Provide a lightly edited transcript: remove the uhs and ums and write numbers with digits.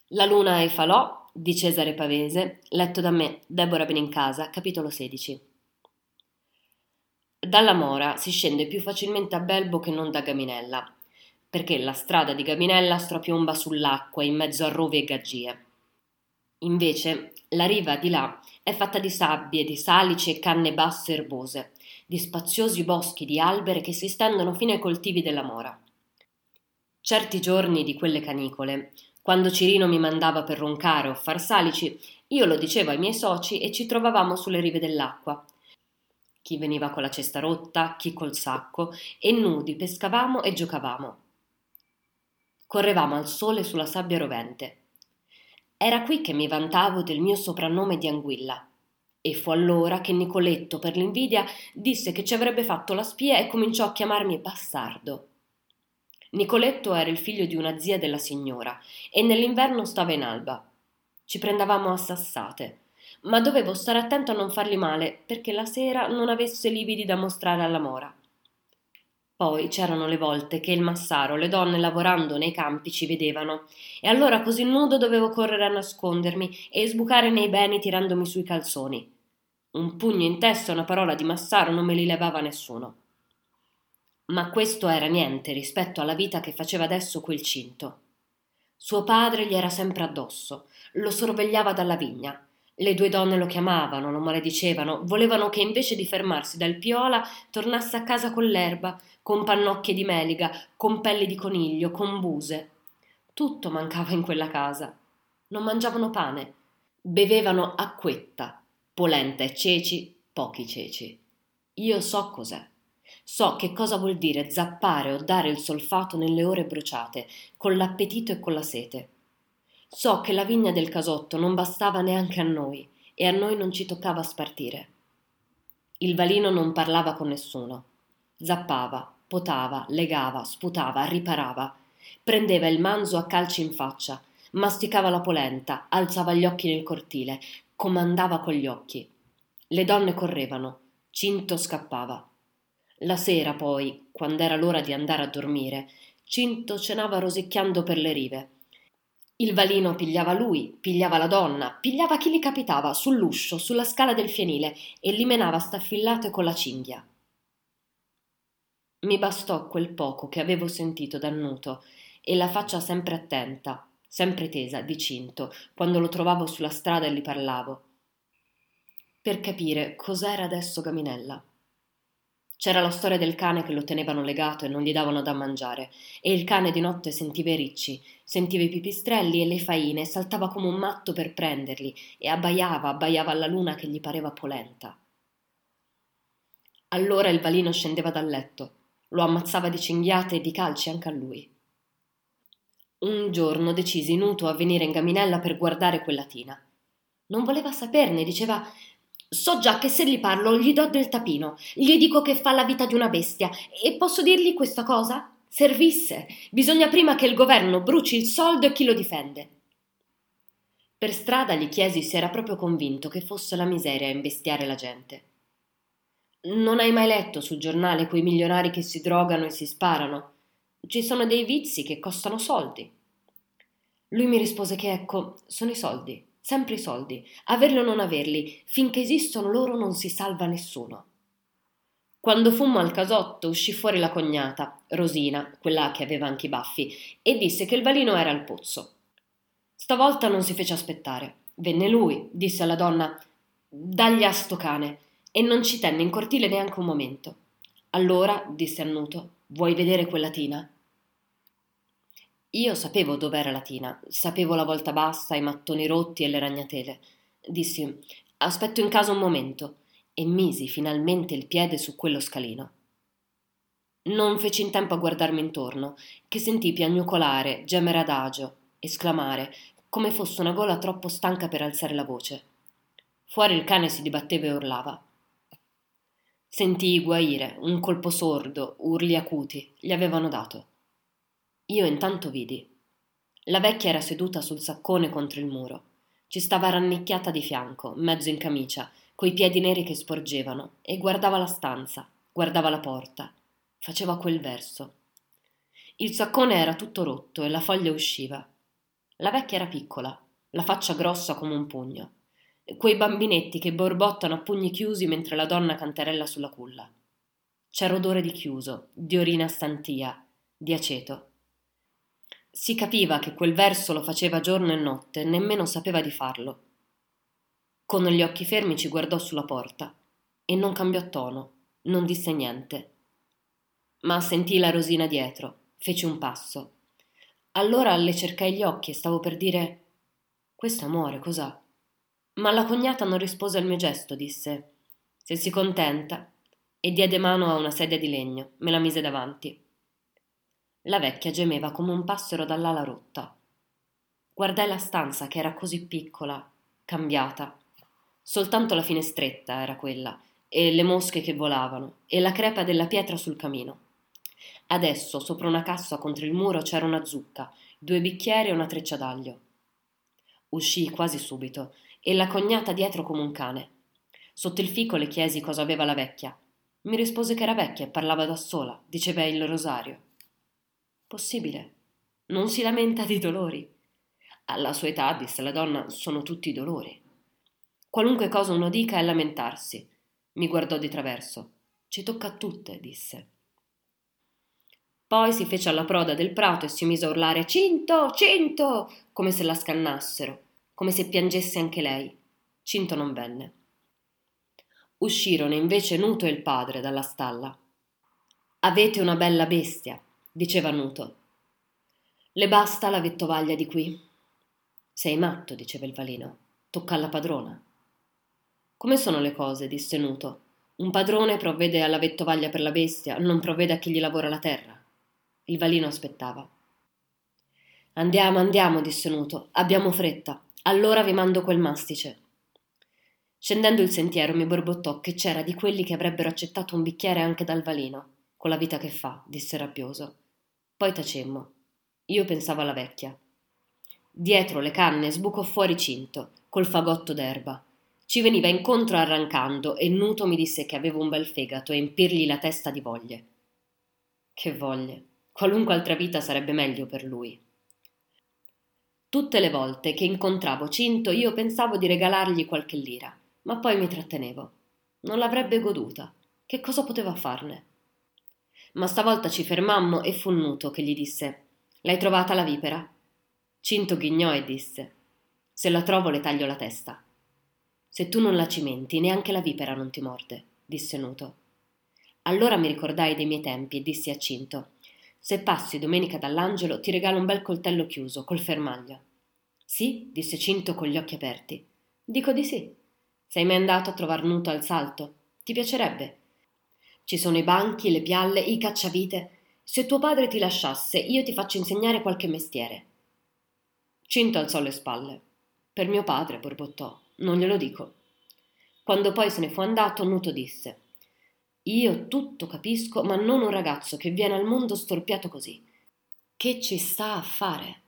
La luna e i falò di Cesare Pavese, letto da me, Deborah Benincasa, capitolo 16. Dalla Mora si scende più facilmente a Belbo che non da Gaminella, perché la strada di Gaminella strapiomba sull'acqua in mezzo a rovi e gaggie. Invece, la riva di là è fatta di sabbie, di salici e canne basse erbose, di spaziosi boschi di alberi che si stendono fino ai coltivi della Mora. Certi giorni di quelle canicole, quando Cirino mi mandava per roncare o far salici, io lo dicevo ai miei soci e ci trovavamo sulle rive dell'acqua. Chi veniva con la cesta rotta, chi col sacco, e nudi pescavamo e giocavamo. Correvamo al sole sulla sabbia rovente. Era qui che mi vantavo del mio soprannome di Anguilla. E fu allora che Nicoletto, per l'invidia, disse che ci avrebbe fatto la spia e cominciò a chiamarmi bastardo. Nicoletto era il figlio di una zia della signora e nell'inverno stava in alba. Ci prendevamo a sassate, ma dovevo stare attento a non fargli male perché la sera non avesse lividi da mostrare alla mora. Poi c'erano le volte che il massaro, le donne lavorando nei campi ci vedevano e allora così nudo dovevo correre a nascondermi e sbucare nei beni tirandomi sui calzoni. Un pugno in testa e una parola di massaro non me li levava nessuno. Ma questo era niente rispetto alla vita che faceva adesso quel Cinto. Suo padre gli era sempre addosso, lo sorvegliava dalla vigna. Le due donne lo chiamavano, lo maledicevano, volevano che invece di fermarsi dal Piola tornasse a casa con l'erba, con pannocchie di meliga, con pelli di coniglio, con buse. Tutto mancava in quella casa. Non mangiavano pane, bevevano acquetta, polenta e ceci, pochi ceci. Io so cos'è. So che cosa vuol dire zappare o dare il solfato nelle ore bruciate, con l'appetito e con la sete. So che la vigna del casotto non bastava neanche a noi e a noi non ci toccava spartire. Il valino non parlava con nessuno. Zappava, potava, legava, sputava, riparava. Prendeva il manzo a calci in faccia, masticava la polenta, alzava gli occhi nel cortile, comandava con gli occhi. Le donne correvano, Cinto scappava. La sera poi, quando era l'ora di andare a dormire, Cinto cenava rosicchiando per le rive. Il valino pigliava lui, pigliava la donna, pigliava chi gli capitava, sull'uscio, sulla scala del fienile, e li menava staffillate con la cinghia. Mi bastò quel poco che avevo sentito da Nuto e la faccia sempre attenta, sempre tesa, di Cinto, quando lo trovavo sulla strada e gli parlavo, per capire cos'era adesso Gaminella. C'era la storia del cane che lo tenevano legato e non gli davano da mangiare, e il cane di notte sentiva i ricci, sentiva i pipistrelli e le faine, e saltava come un matto per prenderli, e abbaiava alla luna che gli pareva polenta. Allora il valino scendeva dal letto, lo ammazzava di cinghiate e di calci anche a lui. Un giorno decisi Nuto a venire in Gaminella per guardare quella tina. Non voleva saperne, diceva: so già che se gli parlo gli do del tapino, gli dico che fa la vita di una bestia e posso dirgli questa cosa? Servisse, bisogna prima che il governo bruci il soldo e chi lo difende. Per strada gli chiesi se era proprio convinto che fosse la miseria a imbestiare la gente. Non hai mai letto sul giornale quei milionari che si drogano e si sparano? Ci sono dei vizi che costano soldi. Lui mi rispose che ecco, sono i soldi, sempre i soldi, averli o non averli, finché esistono loro non si salva nessuno. Quando fummo al casotto uscì fuori la cognata, Rosina, quella che aveva anche i baffi, e disse che il valino era al pozzo. Stavolta non si fece aspettare. Venne lui, disse alla donna: dagli a sto cane, e non ci tenne in cortile neanche un momento. Allora, disse Annuto, vuoi vedere quella tina? Io sapevo dov'era la tina, sapevo la volta bassa, i mattoni rotti e le ragnatele. Dissi: aspetto in casa un momento, e misi finalmente il piede su quello scalino. Non feci in tempo a guardarmi intorno, che sentii piagnucolare, gemere adagio, esclamare, come fosse una gola troppo stanca per alzare la voce. Fuori il cane si dibatteva e urlava. Sentii guaire, un colpo sordo, urli acuti, gli avevano dato. Io intanto vidi. La vecchia era seduta sul saccone contro il muro. Ci stava rannicchiata di fianco, mezzo in camicia, coi piedi neri che sporgevano, e guardava la stanza, guardava la porta. Faceva quel verso. Il saccone era tutto rotto e la foglia usciva. La vecchia era piccola, la faccia grossa come un pugno. Quei bambinetti che borbottano a pugni chiusi mentre la donna canterella sulla culla. C'era odore di chiuso, di orina stantia, di aceto. Si capiva che quel verso lo faceva giorno e notte, nemmeno sapeva di farlo. Con gli occhi fermi ci guardò sulla porta e non cambiò tono, non disse niente. Ma sentì la Rosina dietro, fece un passo. Allora le cercai gli occhi e stavo per dire: questo amore, cos'ha? Ma la cognata non rispose al mio gesto, disse: se si contenta, e diede mano a una sedia di legno, me la mise davanti. La vecchia gemeva come un passero dall'ala rotta. Guardai la stanza che era così piccola, cambiata. Soltanto la finestretta era quella, e le mosche che volavano, e la crepa della pietra sul camino. Adesso, sopra una cassa contro il muro, c'era una zucca, 2 bicchieri e una treccia d'aglio. Uscii quasi subito, e la cognata dietro come un cane. Sotto il fico le chiesi cosa aveva la vecchia. Mi rispose che era vecchia e parlava da sola, diceva il rosario. Possibile. Non si lamenta di dolori. Alla sua età, disse la donna, sono tutti dolori. Qualunque cosa uno dica è lamentarsi. Mi guardò di traverso. Ci tocca a tutte, disse. Poi si fece alla proda del prato e si mise a urlare Cinto, Cinto, come se la scannassero, come se piangesse anche lei. Cinto non venne. Uscirono invece Nuto e il padre dalla stalla. Avete una bella bestia, diceva Nuto. Le basta la vettovaglia di qui. Sei matto, diceva il valino. Tocca alla padrona. Come sono le cose, disse Nuto. Un padrone provvede alla vettovaglia per la bestia, non provvede a chi gli lavora la terra. Il valino aspettava. Andiamo, andiamo, disse Nuto. Abbiamo fretta. Allora vi mando quel mastice. Scendendo il sentiero mi borbottò che c'era di quelli che avrebbero accettato un bicchiere anche dal valino. Con la vita che fa, disse rabbioso. Poi tacemmo. Io pensavo alla vecchia. Dietro le canne sbucò fuori Cinto, col fagotto d'erba. Ci veniva incontro arrancando e Nuto mi disse che avevo un bel fegato e impirgli la testa di voglie. Che voglie. Qualunque altra vita sarebbe meglio per lui. Tutte le volte che incontravo Cinto io pensavo di regalargli qualche lira, ma poi mi trattenevo. Non l'avrebbe goduta. Che cosa poteva farne? Ma stavolta ci fermammo e fu Nuto che gli disse: l'hai trovata la vipera? Cinto ghignò e disse: se la trovo le taglio la testa. Se tu non la cimenti, neanche la vipera non ti morde, disse Nuto. Allora mi ricordai dei miei tempi e dissi a Cinto: se passi domenica dall'angelo ti regalo un bel coltello chiuso, col fermaglio. Sì, disse Cinto con gli occhi aperti. Dico di sì. Sei mai andato a trovar Nuto al Salto? Ti piacerebbe? Ci sono i banchi, le pialle, i cacciavite. Se tuo padre ti lasciasse, io ti faccio insegnare qualche mestiere. Cinto alzò le spalle. Per mio padre, borbottò, non glielo dico. Quando poi se ne fu andato, Nuto disse: io tutto capisco, ma non un ragazzo che viene al mondo storpiato così. Che ci sta a fare?